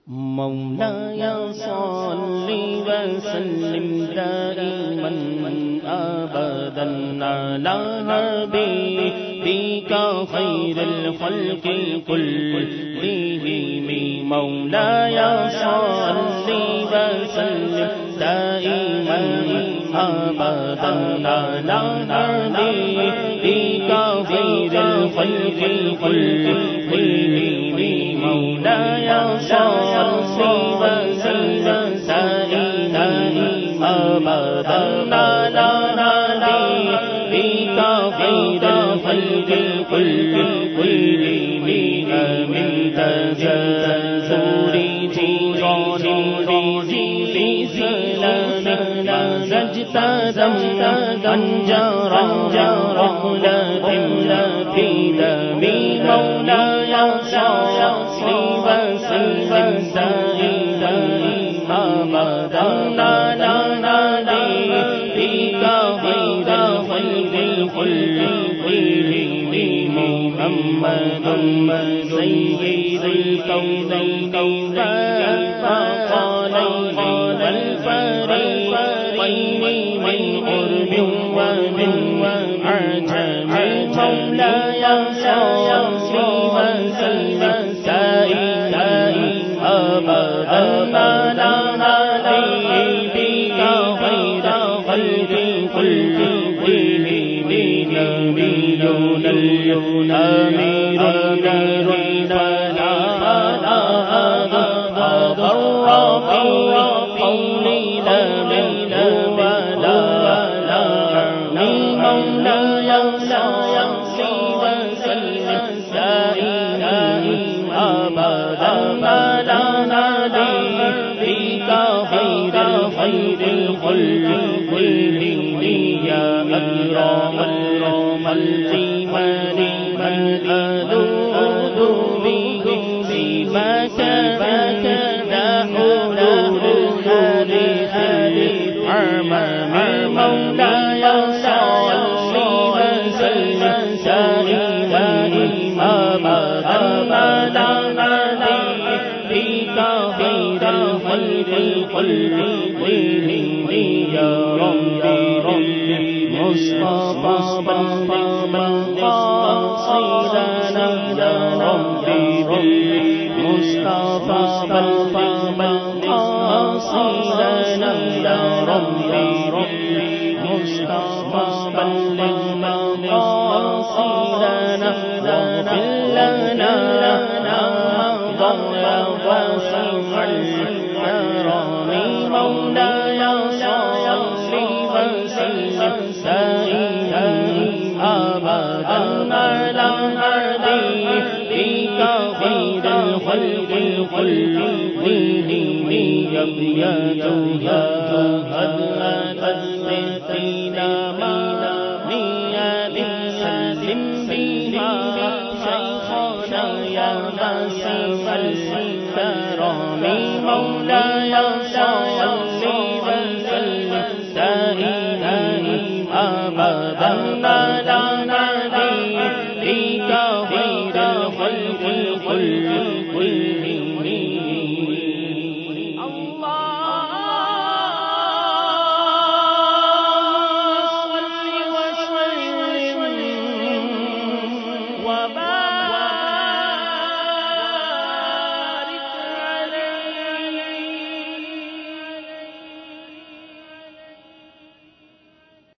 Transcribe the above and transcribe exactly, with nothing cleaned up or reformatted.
مولاي صل وسلم دائما أبدا على حبيبك خير الخلق كلهم. مولاي صل وسلم دائما أبدا على حبيبك خير الخلق كلهم. مولاي صل وسلم دائما أبدا على حبيبك خير الخلق كلهم. من تزور جيران في سلام نزجت أنجرا رحلة في دمي. مولاي صل وسلم دائما أبدا على حبيبك خير الخلق كلهم. محمد سيد الكونين والثقلين والفريقين من قرب ومن عجم. مولاي صل وسلم دائما أبدا على حبيبك خير الخلق كلهم. نبينا الأمير الأمير فلا أضر في قولي لا من ولا أعني. مولاي صل وسلم دائما أبدا على حبيبك خير الخلق كلهم. يا أكرم الجمال من ألوذ به سواك لا حلول للحمام. مولاي صل وسلم دائما أبدا على حبيبك خير الخلق كلهم. يا ربي ربي مصطفى قاصدنا يا ربي ربي مصطفى قاصدنا يا ربي ربي مصطفى قاصدنا واغفر لنا ضر وسوء الكرام. مولاي صل وسلم دائما أبدا على حبيبك خير الخلق كلهم. يبيتها قد أتت مياه سلم بها شيخنا يا باسم الكرام. مولاي